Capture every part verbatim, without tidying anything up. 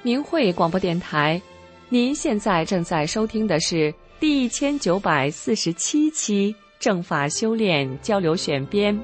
明慧广播电台，您现在正在收听的是第一千九百四十七期正法修炼交流选编。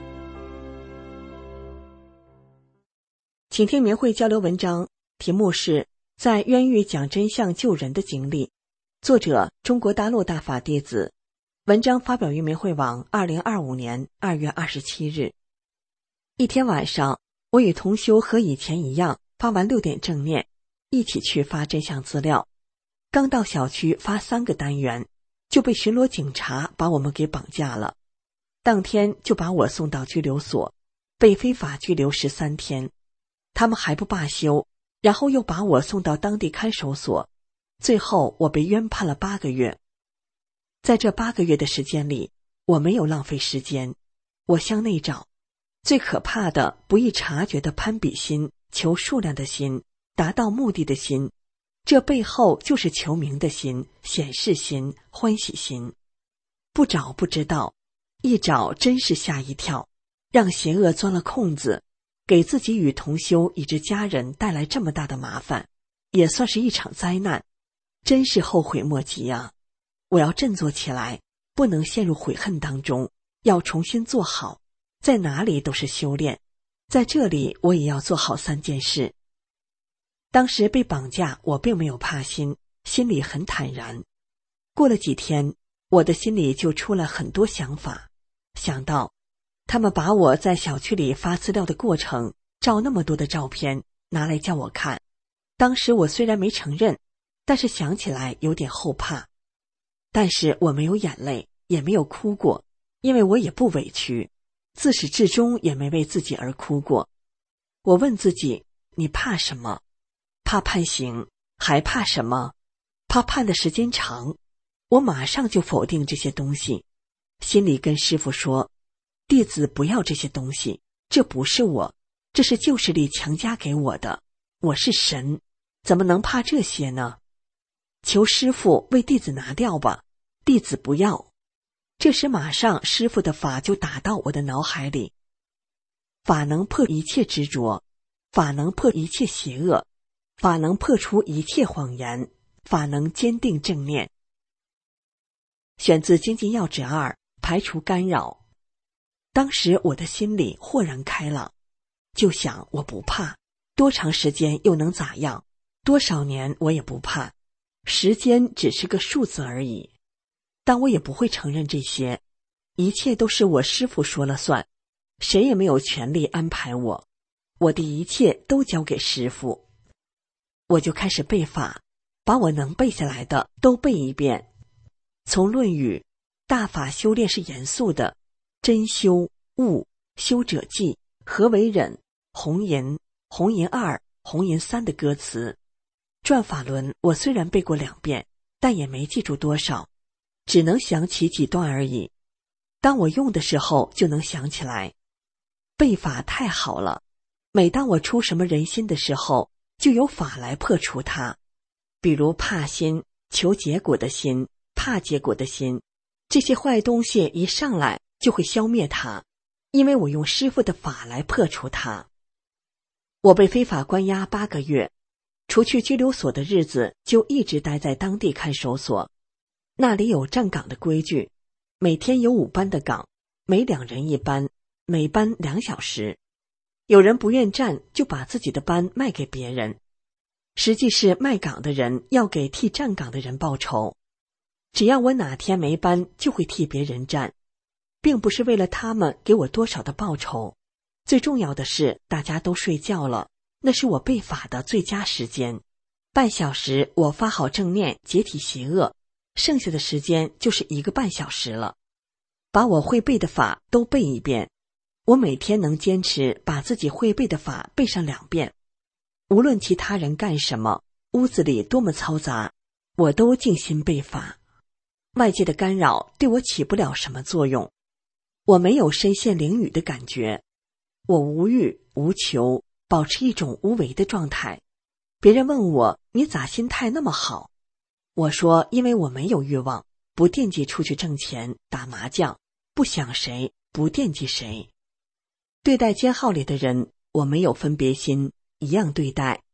请听明慧交流文章，题目是在冤狱讲真相救人的经历，作者中国大陆大法弟子，文章发表于明慧网二零二五年二月二十七日。一天晚上，我与同修和以前一样发完六点正念，一起去发真相资料。刚到小区发三个单元，就被巡逻警察把我们给绑架了。当天就把我送到拘留所，被非法拘留十三天。他们还不罢休，然后又把我送到当地看守所，最后我被冤判了八个月。在这八个月的时间里，我没有浪费时间，我向内找。最可怕的不易察觉的攀比心，求数量的心，达到目的的心，这背后就是求名的心、显示心、欢喜心。不找不知道，一找真是吓一跳，让邪恶钻了空子，给自己与同修以至家人带来这么大的麻烦，也算是一场灾难，真是后悔莫及啊！我要振作起来，不能陷入悔恨当中，要重新做好，在哪里都是修炼，在这里我也要做好三件事。当时被绑架，我并没有怕心，心里很坦然。过了几天，我的心里就出了很多想法，想到他们把我在小区里发资料的过程照那么多的照片拿来叫我看，当时我虽然没承认，但是想起来有点后怕。但是我没有眼泪，也没有哭过，因为我也不委屈，自始至终也没为自己而哭过。我问自己，你怕什么？怕判刑，还怕什么？怕判的时间长。我马上就否定这些东西，心里跟师父说，弟子不要这些东西，这不是我，这是旧势力强加给我的，我是神，怎么能怕这些呢？求师父为弟子拿掉吧，弟子不要。这时马上师父的法就打到我的脑海里，法能破一切执着，法能破一切邪恶，法能破除一切谎言，法能坚定正念。选自精进要旨二，排除干扰。当时我的心里豁然开朗，就想我不怕，多长时间又能咋样？多少年我也不怕，时间只是个数字而已。但我也不会承认这些，一切都是我师父说了算，谁也没有权利安排我，我的一切都交给师父。我就开始背法，把我能背下来的都背一遍。从论语，大法修炼是严肃的，真修、悟、修者记、何为忍、红银、红银二、红银三的歌词。转法轮我虽然背过两遍，但也没记住多少，只能想起几段而已。当我用的时候就能想起来。背法太好了，每当我出什么人心的时候，就有法来破除它。比如怕心、求结果的心、怕结果的心，这些坏东西一上来就会消灭它，因为我用师父的法来破除它。我被非法关押八个月，除去拘留所的日子就一直待在当地看守所。那里有站岗的规矩，每天有五班的岗，每两人一班，每班两小时。有人不愿站，就把自己的班卖给别人，实际是卖岗的人要给替站岗的人报酬。只要我哪天没班，就会替别人站，并不是为了他们给我多少的报酬，最重要的是大家都睡觉了，那是我背法的最佳时间。半小时我发好正念，解体邪恶，剩下的时间就是一个半小时了，把我会背的法都背一遍。我每天能坚持把自己会背的法背上两遍，无论其他人干什么，屋子里多么嘈杂，我都静心背法。外界的干扰对我起不了什么作用，我没有身陷囹圄的感觉，我无欲无求，保持一种无为的状态。别人问我，你咋心态那么好？我说，因为我没有欲望，不惦记出去挣钱打麻将，不想谁，不惦记谁。对待监号里的人，我没有分别心，一样对待。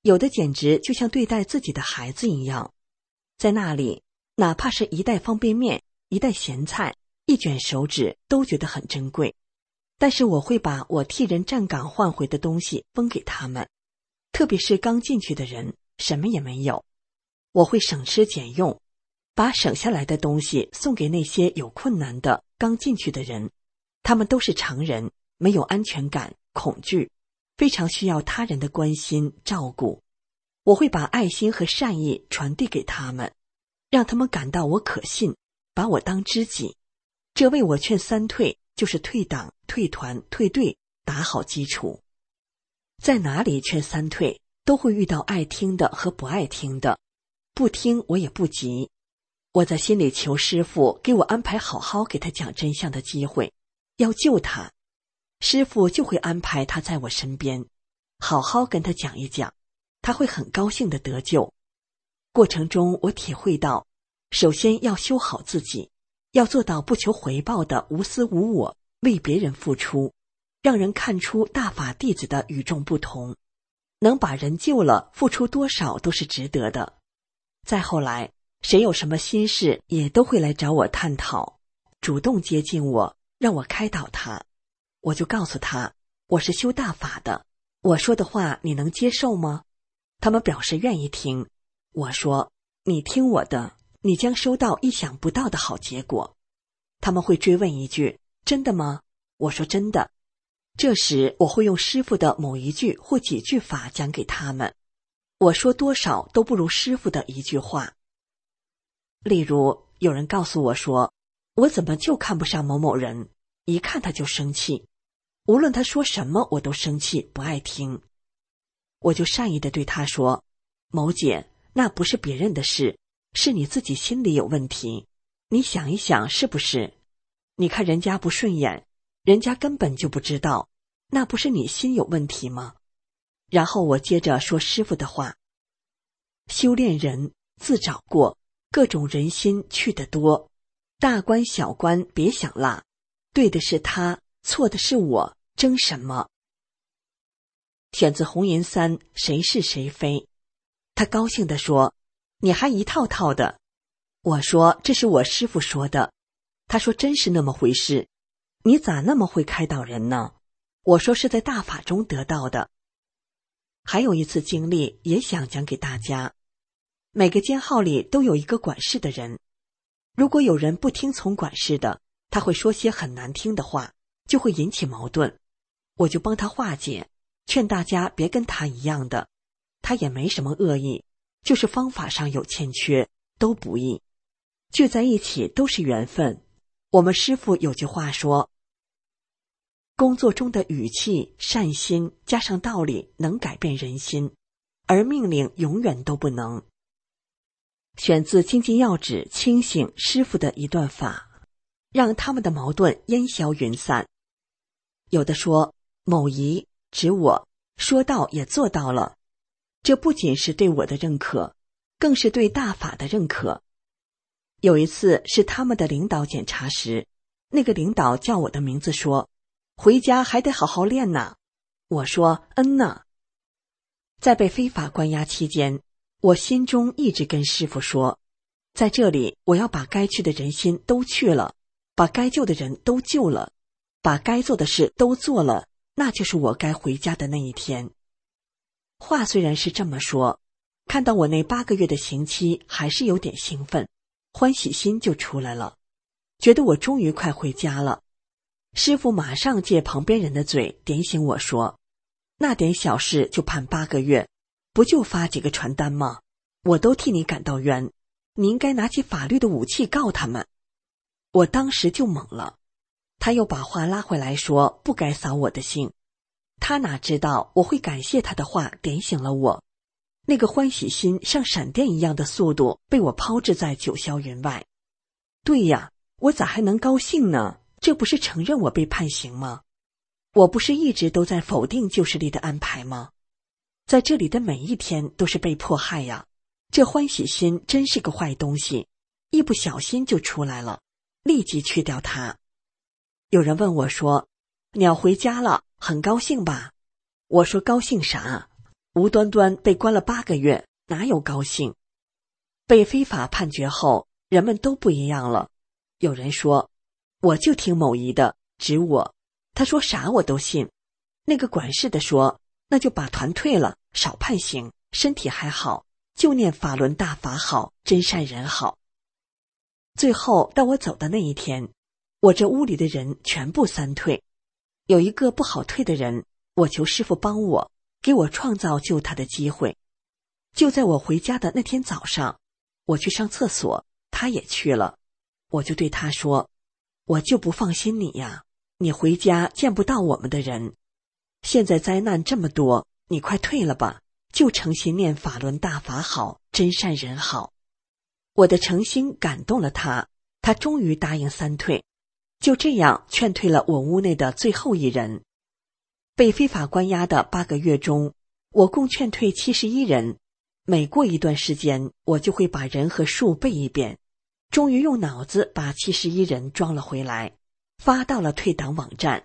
有的简直就像对待自己的孩子一样。在那里，哪怕是一袋方便面、一袋咸菜、一卷手指都觉得很珍贵。但是我会把我替人站岗换回的东西分给他们，特别是刚进去的人，什么也没有。我会省吃俭用，把省下来的东西送给那些有困难的刚进去的人。他们都是常人，没有安全感、恐惧，非常需要他人的关心、照顾。我会把爱心和善意传递给他们，让他们感到我可信，把我当知己。这为我劝三退，就是退党、退团、退队打好基础。在哪里劝三退，都会遇到爱听的和不爱听的，不听我也不急。我在心里求师父给我安排好好给他讲真相的机会，要救他，师父就会安排他在我身边，好好跟他讲一讲，他会很高兴的得救。过程中我体会到，首先要修好自己，要做到不求回报的无私无我，为别人付出，让人看出大法弟子的与众不同，能把人救了，付出多少都是值得的。再后来，谁有什么心事也都会来找我探讨，主动接近我，让我开导他。我就告诉他，我是修大法的，我说的话你能接受吗？他们表示愿意听。我说，你听我的，你将收到意想不到的好结果。他们会追问一句，真的吗？我说真的。这时我会用师父的某一句或几句法讲给他们，我说多少都不如师父的一句话。例如有人告诉我说，我怎么就看不上某某人，一看他就生气，无论他说什么我都生气，不爱听。我就善意地对他说，某姐，那不是别人的事，是你自己心里有问题，你想一想是不是？你看人家不顺眼，人家根本就不知道，那不是你心有问题吗？然后我接着说师父的话，修炼人自找过，各种人心去得多，大官小官别想落，对的是他，错的是我，争什么？选自红银三，谁是谁非。他高兴地说，你还一套套的。我说，这是我师父说的。他说，真是那么回事，你咋那么会开导人呢？我说，是在大法中得到的。还有一次经历也想讲给大家，每个监号里都有一个管事的人，如果有人不听从管事的，他会说些很难听的话，就会引起矛盾，我就帮他化解，劝大家别跟他一样的，他也没什么恶意，就是方法上有欠缺，都不易，聚在一起都是缘分。我们师父有句话说，工作中的语气、善心加上道理能改变人心，而命令永远都不能。选自《经济要旨》清醒师父的一段法，让他们的矛盾烟消云散。有的说，某仪指我，说到也做到了，这不仅是对我的认可，更是对大法的认可。有一次是他们的领导检查时，那个领导叫我的名字说，回家还得好好练呢。我说，嗯呐。在被非法关押期间，我心中一直跟师父说，在这里我要把该去的人心都去了，把该救的人都救了，把该做的事都做了，那就是我该回家的那一天。话虽然是这么说，看到我那八个月的刑期还是有点兴奋，欢喜心就出来了，觉得我终于快回家了。师父马上借旁边人的嘴点醒我说，那点小事就判八个月，不就发几个传单吗？我都替你感到冤，你应该拿起法律的武器告他们。我当时就懵了，他又把话拉回来说，不该扫我的兴。他哪知道我会感谢他的话点醒了我，那个欢喜心像闪电一样的速度被我抛掷在九霄云外。对呀，我咋还能高兴呢？这不是承认我被判刑吗？我不是一直都在否定旧势力的安排吗？在这里的每一天都是被迫害呀，这欢喜心真是个坏东西，一不小心就出来了，立即去掉它。有人问我说，你要回家了，很高兴吧？我说高兴啥？ 无端端被关了八个月，哪有高兴？被非法判决后，人们都不一样了。有人说，我就听某一的，指我，他说啥我都信。那个管事的说，那就把团退了，少判刑，身体还好，就念法轮大法好，真善人好。最后到我走的那一天，我这屋里的人全部三退。有一个不好退的人，我求师父帮我，给我创造救他的机会。就在我回家的那天早上，我去上厕所，他也去了。我就对他说，我就不放心你呀，你回家见不到我们的人。现在灾难这么多，你快退了吧，就诚心念法轮大法好，真善人好。我的诚心感动了他，他终于答应三退。就这样劝退了我屋内的最后一人。被非法关押的八个月中，我共劝退七十一人。每过一段时间，我就会把人和数背一遍，终于用脑子把七十一人装了回来，发到了退党网站。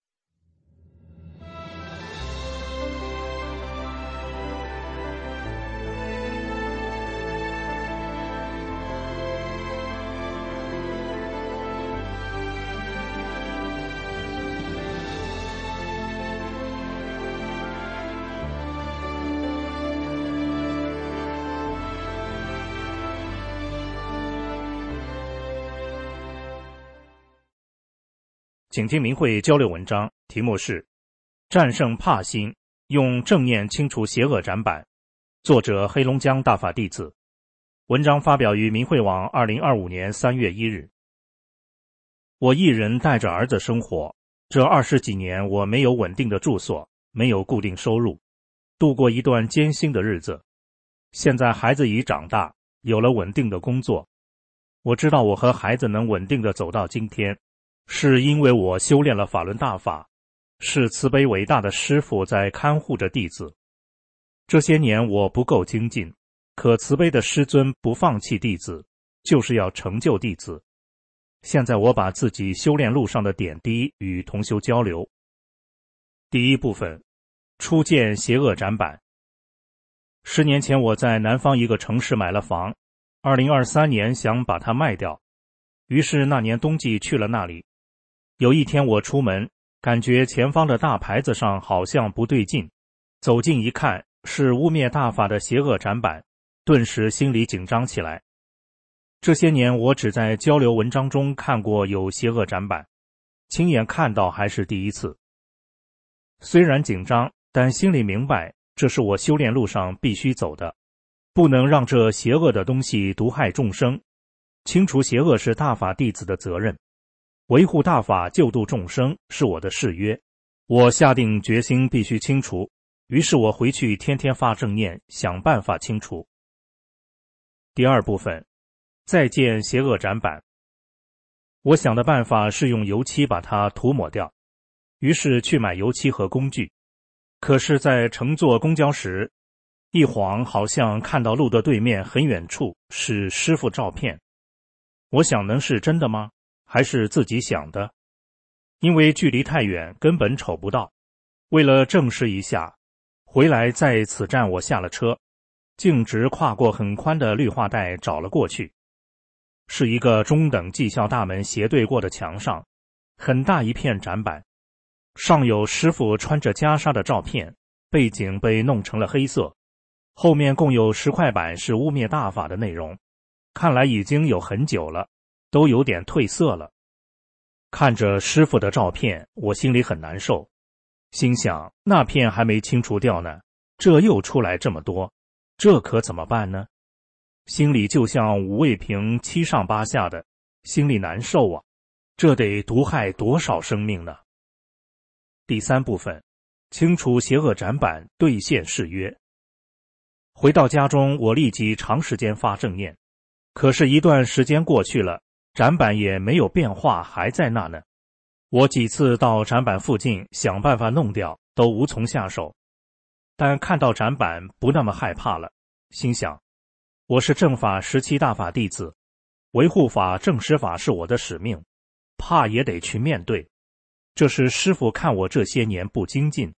请听明慧交流文章，题目是战胜怕心，用正念清除邪恶展板，作者黑龙江大法弟子。文章发表于明慧网二零二五年三月一日。我一人带着儿子生活，这二十几年我没有稳定的住所，没有固定收入，度过一段艰辛的日子。现在孩子已长大，有了稳定的工作。我知道我和孩子能稳定的走到今天，是因为我修炼了法轮大法，是慈悲伟大的师父在看护着弟子。这些年我不够精进，可慈悲的师尊不放弃弟子，就是要成就弟子。现在我把自己修炼路上的点滴与同修交流。第一部分，初见邪恶展板。十年前我在南方一个城市买了房，二零二三年想把它卖掉，于是那年冬季去了那里。有一天我出门，感觉前方的大牌子上好像不对劲，走近一看，是污蔑大法的邪恶展板，顿时心里紧张起来。这些年我只在交流文章中看过有邪恶展板，亲眼看到还是第一次。虽然紧张，但心里明白这是我修炼路上必须走的，不能让这邪恶的东西毒害众生。清除邪恶是大法弟子的责任，维护大法救度众生是我的誓约。我下定决心必须清除，于是我回去天天发正念，想办法清除。第二部分，再见邪恶展板。我想的办法是用油漆把它涂抹掉，于是去买油漆和工具。可是在乘坐公交时，一晃好像看到路的对面很远处是师父照片。我想能是真的吗？还是自己想的？因为距离太远，根本瞅不到。为了证实一下，回来在此站我下了车，径直跨过很宽的绿化带找了过去。是一个中等技校大门斜对过的墙上，很大一片展板，上有师父穿着袈裟的照片，背景被弄成了黑色，后面共有十块板是污蔑大法的内容，看来已经有很久了，都有点褪色了。看着师父的照片，我心里很难受，心想那片还没清除掉呢，这又出来这么多，这可怎么办呢？心里就像五味瓶七上八下的，心里难受啊，这得毒害多少生命呢？第三部分，清除邪恶展板，兑现誓约。回到家中，我立即长时间发正念，可是一段时间过去了，展板也没有变化，还在那呢。我几次到展板附近想办法弄掉，都无从下手。但看到展板不那么害怕了，心想我是正法十七大法弟子，维护法正实法是我的使命，怕也得去面对。这是师父看我这些年不精进，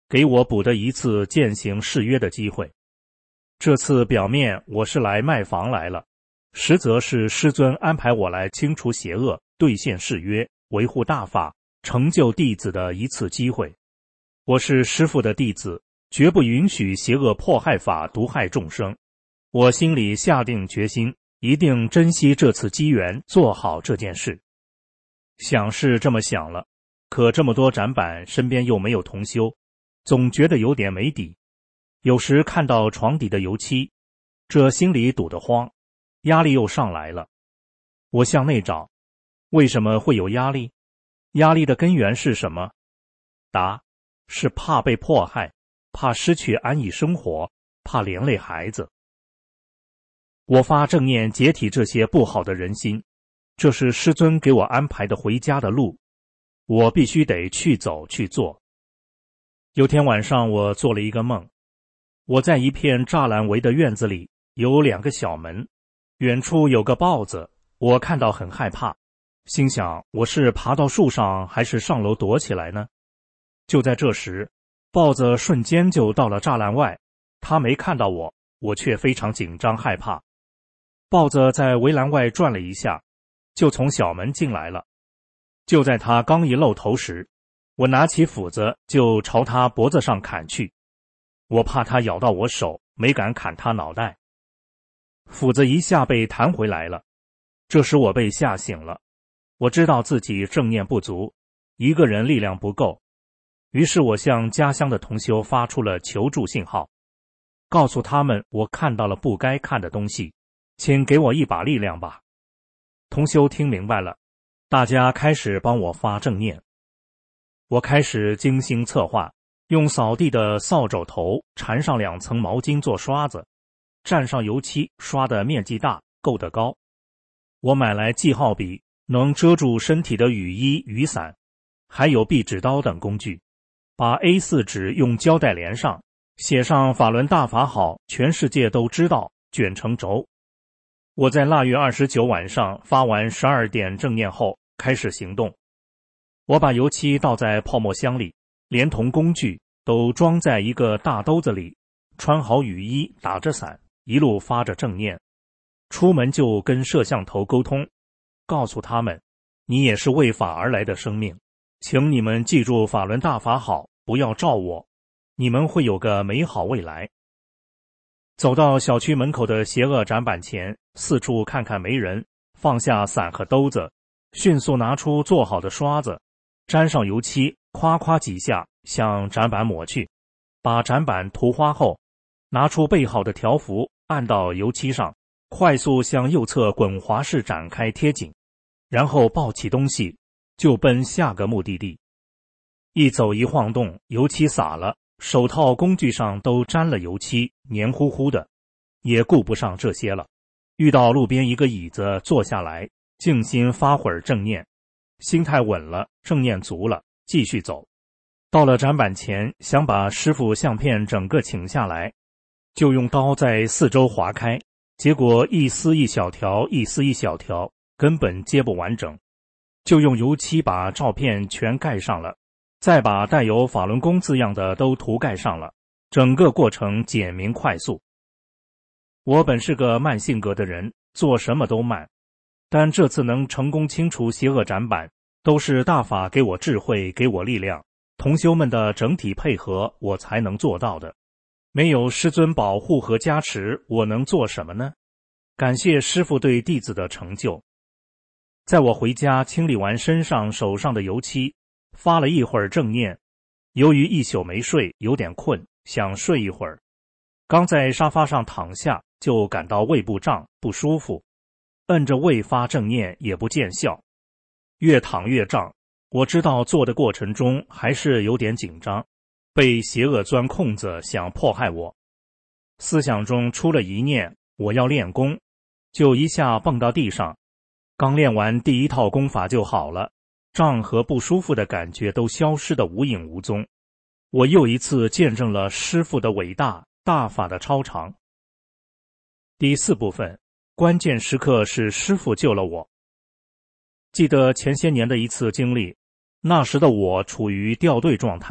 给我补的一次践行誓约的机会。这次表面我是来卖房来了，实则是师尊安排我来清除邪恶，兑现誓约，维护大法，成就弟子的一次机会。我是师父的弟子，绝不允许邪恶迫害法毒害众生。我心里下定决心，一定珍惜这次机缘，做好这件事。想是这么想了，可这么多展板，身边又没有同修，总觉得有点没底。有时看到床底的油漆，这心里堵得慌，压力又上来了。我向内找，为什么会有压力？压力的根源是什么？答：是怕被迫害，怕失去安逸生活，怕连累孩子。我发正念解体这些不好的人心，这是师尊给我安排的回家的路，我必须得去走去做。有天晚上我做了一个梦，我在一片栅栏围的院子里，有两个小门，远处有个豹子，我看到很害怕，心想我是爬到树上还是上楼躲起来呢？就在这时，豹子瞬间就到了栅栏外，它没看到我，我却非常紧张害怕。豹子在围栏外转了一下，就从小门进来了。就在它刚一露头时，我拿起斧子就朝它脖子上砍去。我怕它咬到我手，没敢砍它脑袋。斧子一下被弹回来了，这时我被吓醒了。我知道自己正念不足，一个人力量不够，于是我向家乡的同修发出了求助信号，告诉他们我看到了不该看的东西，请给我一把力量吧。同修听明白了，大家开始帮我发正念。我开始精心策划，用扫地的扫帚头缠上两层毛巾做刷子，蘸上油漆，刷的面积大，够得高。我买来记号笔，能遮住身体的雨衣、雨伞，还有壁纸刀等工具，把 A 四 纸用胶带连上，写上法轮大法好，全世界都知道，卷成轴。我在腊月二十九晚上发完十二点正念后开始行动。我把油漆倒在泡沫箱里，连同工具都装在一个大兜子里，穿好雨衣，打着伞，一路发着正念。出门就跟摄像头沟通，告诉他们，你也是为法而来的生命，请你们记住法轮大法好，不要照我，你们会有个美好未来。走到小区门口的邪恶展板前，四处看看没人，放下伞和兜子，迅速拿出做好的刷子，沾上油漆，夸夸几下向展板抹去，把展板涂花后，拿出备好的条幅按到油漆上，快速向右侧滚滑式展开贴紧，然后抱起东西就奔下个目的地。一走一晃动，油漆洒了，手套工具上都沾了油漆，黏糊糊的，也顾不上这些了。遇到路边一个椅子坐下来，静心发会儿正念，心态稳了，正念足了，继续走。到了展板前，想把师父相片整个请下来，就用刀在四周划开，结果一丝一小条，一丝一小条，根本接不完整，就用油漆把照片全盖上了，再把带有法轮功字样的都涂盖上了，整个过程简明快速。我本是个慢性格的人，做什么都慢，但这次能成功清除邪恶展板，都是大法给我智慧，给我力量，同修们的整体配合，我才能做到的。没有师尊保护和加持，我能做什么呢？感谢师父对弟子的成就。在我回家清理完身上手上的油漆，发了一会儿正念，由于一宿没睡，有点困，想睡一会儿。刚在沙发上躺下，就感到胃部胀，不舒服，摁着胃发正念也不见效，越躺越胀。我知道做的过程中还是有点紧张，被邪恶钻空子想迫害我。思想中出了一念，我要练功，就一下蹦到地上。刚练完第一套功法就好了，胀和不舒服的感觉都消失得无影无踪。我又一次见证了师父的伟大，大法的超常。第四部分，关键时刻是师父救了我。记得前些年的一次经历，那时的我处于掉队状态，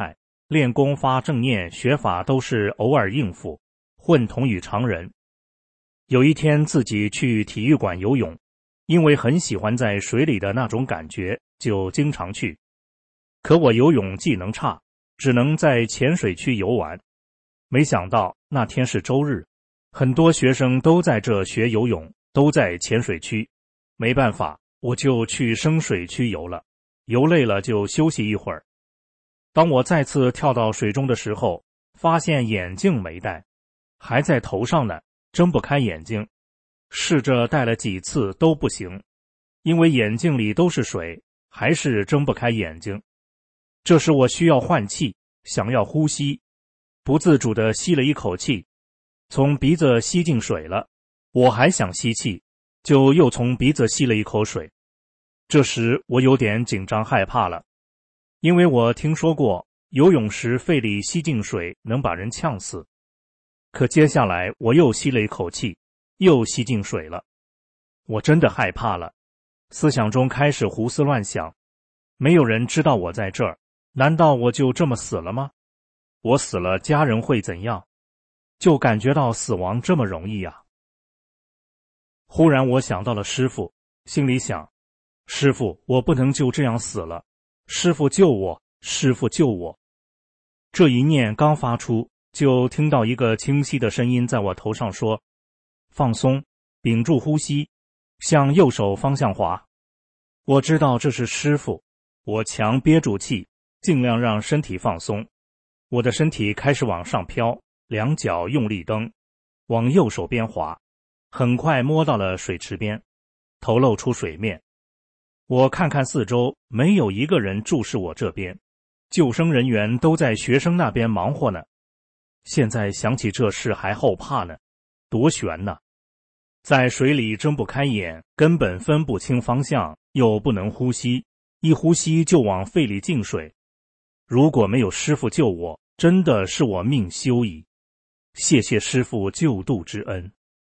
练功发正念学法都是偶尔应付，混同于常人。有一天自己去体育馆游泳，因为很喜欢在水里的那种感觉，就经常去。可我游泳技能差，只能在浅水区游玩。没想到那天是周日，很多学生都在这学游泳，都在浅水区。没办法，我就去深水区游了，游累了就休息一会儿。当我再次跳到水中的时候，发现眼镜没戴，还在头上呢，睁不开眼睛。试着戴了几次都不行，因为眼镜里都是水，还是睁不开眼睛。这时我需要换气，想要呼吸，不自主地吸了一口气，从鼻子吸进水了。我还想吸气，就又从鼻子吸了一口水。这时我有点紧张害怕了，因为我听说过游泳时肺里吸进水能把人呛死。可接下来我又吸了一口气，又吸进水了。我真的害怕了，思想中开始胡思乱想，没有人知道我在这儿，难道我就这么死了吗？我死了，家人会怎样？就感觉到死亡这么容易啊。忽然我想到了师父，心里想，师父，我不能就这样死了，师父救我，师父救我。这一念刚发出，就听到一个清晰的声音在我头上说，放松，屏住呼吸，向右手方向滑。我知道这是师父，我强憋住气，尽量让身体放松。我的身体开始往上飘，两脚用力蹬，往右手边滑，很快摸到了水池边，头露出水面。我看看四周，没有一个人注视我这边，救生人员都在学生那边忙活呢。现在想起这事还后怕呢，多悬呢！在水里睁不开眼，根本分不清方向，又不能呼吸，一呼吸就往肺里进水。如果没有师父救我，真的是我命休矣。谢谢师父救度之恩。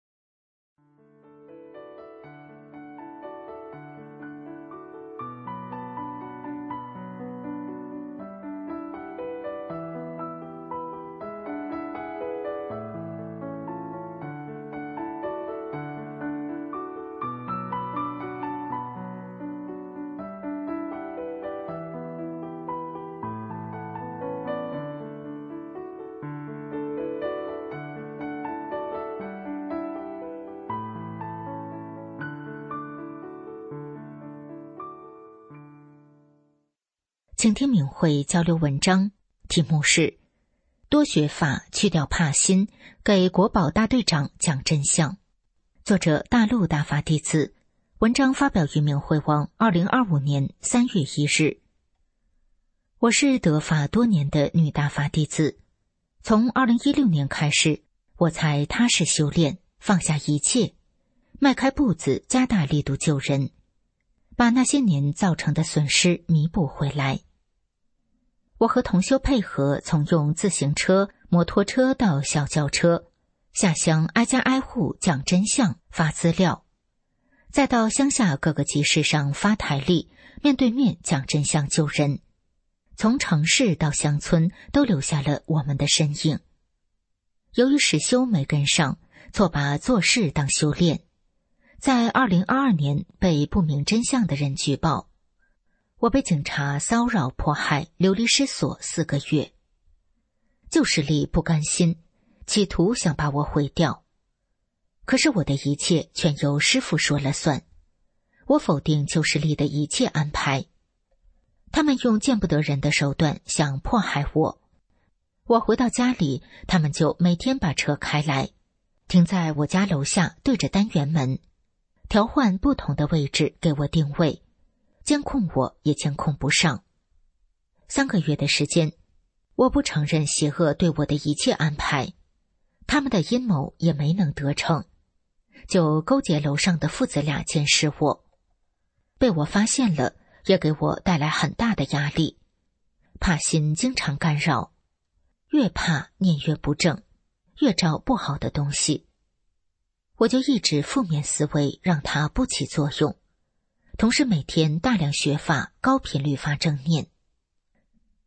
请听敏慧交流文章，题目是多学法去掉怕心，给国宝大队长讲真相。作者大陆大法弟子，文章发表于敏慧网二零二五年三月一日。我是得法多年的女大法弟子，从二零一六年开始，我才踏实修炼，放下一切，迈开步子，加大力度救人，把那些年造成的损失弥补回来。我和同修配合，从用自行车、摩托车到小轿车，下乡挨家挨户讲真相、发资料，再到乡下各个集市上发台历，面对面讲真相救人。从城市到乡村都留下了我们的身影。由于实修没跟上，错把做事当修炼，在二零二二年被不明真相的人举报，我被警察骚扰迫害，流离失所四个月。旧势力不甘心，企图想把我毁掉。可是我的一切全由师父说了算，我否定旧势力的一切安排。他们用见不得人的手段想迫害我。我回到家里，他们就每天把车开来，停在我家楼下，对着单元门，调换不同的位置给我定位，监控我也监控不上。三个月的时间，我不承认邪恶对我的一切安排，他们的阴谋也没能得逞，就勾结楼上的父子俩监视我。被我发现了，也给我带来很大的压力，怕心经常干扰，越怕念越不正，越招不好的东西。我就一直负面思维，让它不起作用，同时每天大量学法，高频率发正念。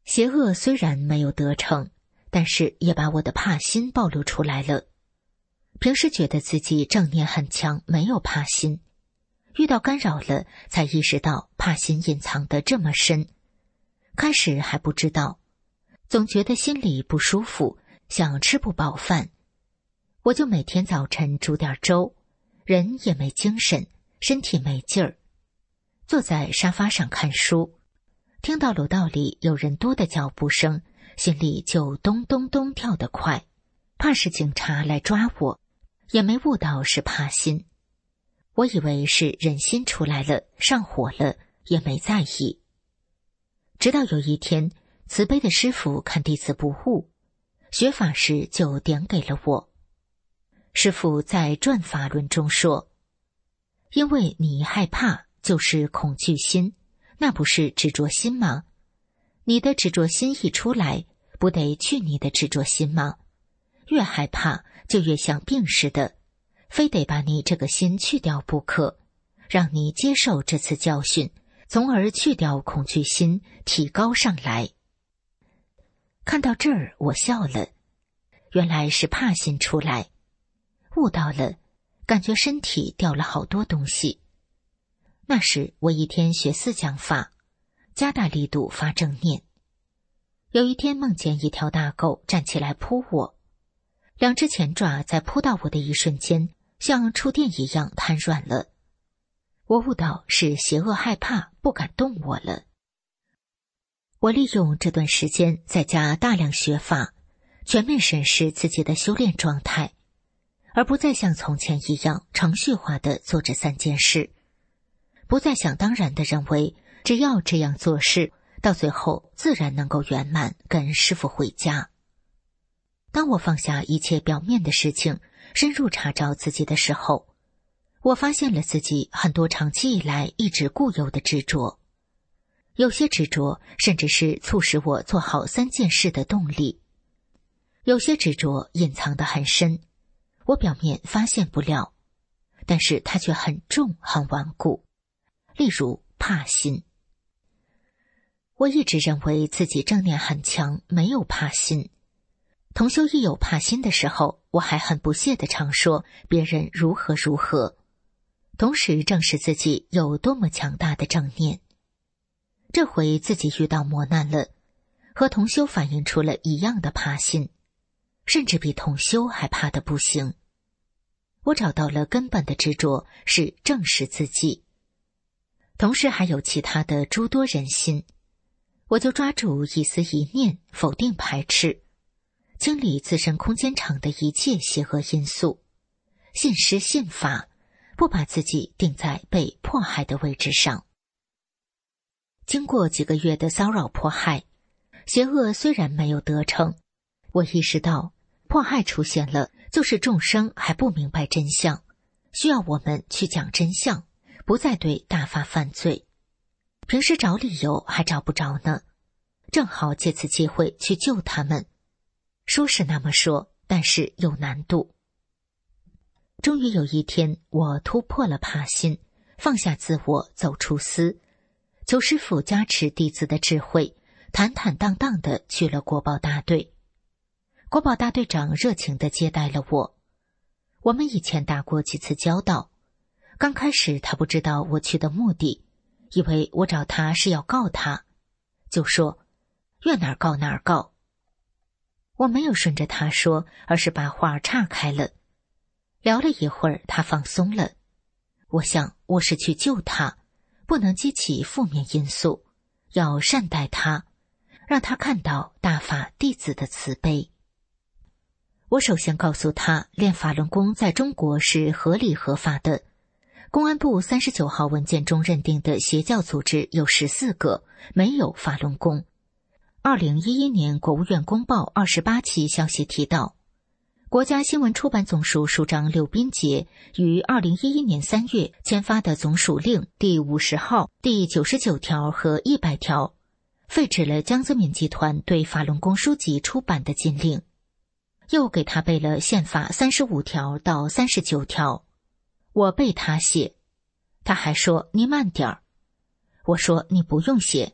邪恶虽然没有得逞，但是也把我的怕心暴露出来了。平时觉得自己正念很强，没有怕心，遇到干扰了，才意识到怕心隐藏得这么深。开始还不知道，总觉得心里不舒服，想吃不饱饭。我就每天早晨煮点粥，人也没精神，身体没劲儿，坐在沙发上看书，听到楼道里有人多的脚步声，心里就咚咚咚跳得快，怕是警察来抓我，也没悟到是怕心。我以为是人心出来了，上火了，也没在意。直到有一天，慈悲的师父看弟子不悟，学法时就点给了我。师父在转法论中说，因为你害怕就是恐惧心，那不是执着心吗？你的执着心一出来，不得去你的执着心吗？越害怕就越像病似的，非得把你这个心去掉不可，让你接受这次教训，从而去掉恐惧心，提高上来。看到这儿我笑了，原来是怕心出来，悟到了，感觉身体掉了好多东西。那时我一天学四讲法，加大力度发正念。有一天梦见一条大狗站起来扑我，两只前爪在扑到我的一瞬间，像触电一样瘫软了。我悟到是邪恶害怕，不敢动我了。我利用这段时间在家大量学法，全面审视自己的修炼状态，而不再像从前一样程序化地做这三件事，不再想当然地认为只要这样做事，到最后自然能够圆满跟师父回家。当我放下一切表面的事情，深入查找自己的时候，我发现了自己很多长期以来一直固有的执着，有些执着甚至是促使我做好三件事的动力，有些执着隐藏得很深，我表面发现不了，但是它却很重很顽固。例如怕心，我一直认为自己正念很强，没有怕心。同修一有怕心的时候，我还很不屑地常说别人如何如何，同时证实自己有多么强大的正念。这回自己遇到磨难了，和同修反映出了一样的怕心，甚至比同修还怕得不行。我找到了根本的执着是正视自己，同时还有其他的诸多人心，我就抓住一丝一念，否定排斥，清理自身空间场的一切邪恶因素，信师信法，不把自己定在被迫害的位置上。经过几个月的骚扰迫害，邪恶虽然没有得逞，我意识到迫害出现了，就是众生还不明白真相，需要我们去讲真相，不再对大法犯罪。平时找理由还找不着呢，正好借此机会去救他们。说是那么说，但是有难度。终于有一天，我突破了怕心，放下自我，走出私，求师父加持弟子的智慧，坦坦荡荡地去了国保大队。国保大队长热情地接待了我，我们以前打过几次交道。刚开始他不知道我去的目的，以为我找他是要告他，就说愿哪儿告哪儿告。我没有顺着他说，而是把话岔开了。聊了一会儿，他放松了。我想我是去救他，不能激起负面因素，要善待他，让他看到大法弟子的慈悲。我首先告诉他，练法轮功在中国是合理合法的。公安部三十九号文件中认定的邪教组织有十四个，没有法轮功。二零一一年国务院公报二十八期消息提到，国家新闻出版总署署长柳斌杰于二零一一年三月签发的总署令第五十号、第九十九条和一百条，废止了江泽民集团对法轮功书籍出版的禁令，又给他背了宪法三十五条到三十九条。我背他写，他还说你慢点儿。我说你不用写，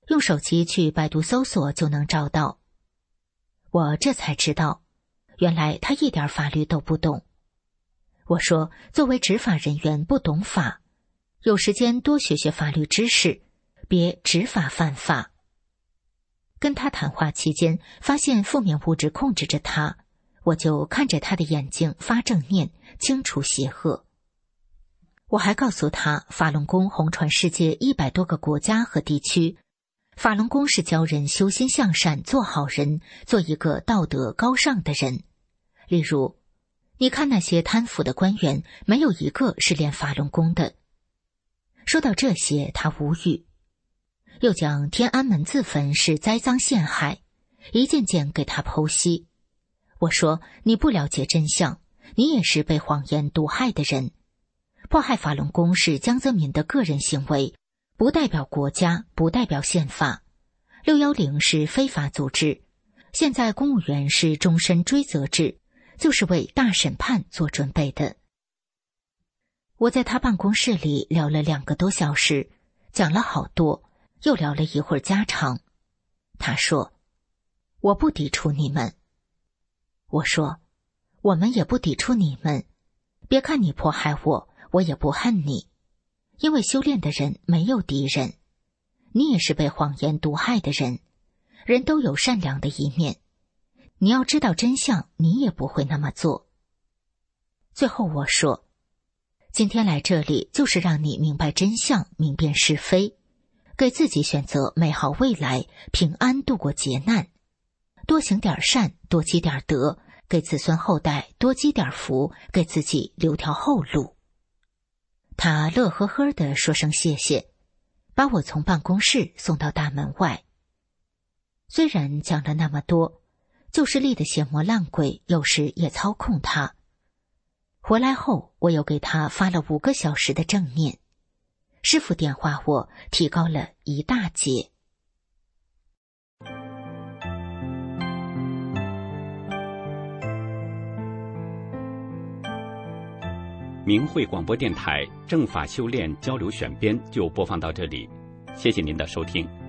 用手机去百度搜索就能找到。我这才知道，原来他一点法律都不懂。我说，作为执法人员不懂法，有时间多学学法律知识，别执法犯法。跟他谈话期间，发现负面物质控制着他，我就看着他的眼睛发正念，清除邪恶。我还告诉他，法轮功红传世界一百多个国家和地区，法轮功是教人修心向善，做好人，做一个道德高尚的人。例如，你看那些贪腐的官员，没有一个是练法轮功的。说到这些，他无语。又讲天安门自焚是栽赃陷害，一件件给他剖析。我说，你不了解真相，你也是被谎言毒害的人。迫害法轮功是江泽民的个人行为，不代表国家，不代表宪法。六一零是非法组织，现在公务员是终身追责制，就是为大审判做准备的。我在他办公室里聊了两个多小时，讲了好多，又聊了一会儿家常。他说，我不抵触你们。我说，我们也不抵触你们，别看你迫害我，我也不恨你，因为修炼的人没有敌人，你也是被谎言毒害的人，人都有善良的一面，你要知道真相，你也不会那么做。最后我说，今天来这里就是让你明白真相，明辨是非，给自己选择美好未来，平安度过劫难，多行点善，多积点德，给子孙后代多积点福，给自己留条后路。他乐呵呵地说声谢谢，把我从办公室送到大门外。虽然讲了那么多，旧势力的邪魔烂鬼有时也操控他。回来后，我又给他发了五个小时的正念，师父点化我，提高了一大截。 明慧广播电台正法修炼交流选编就播放到这里，谢谢您的收听。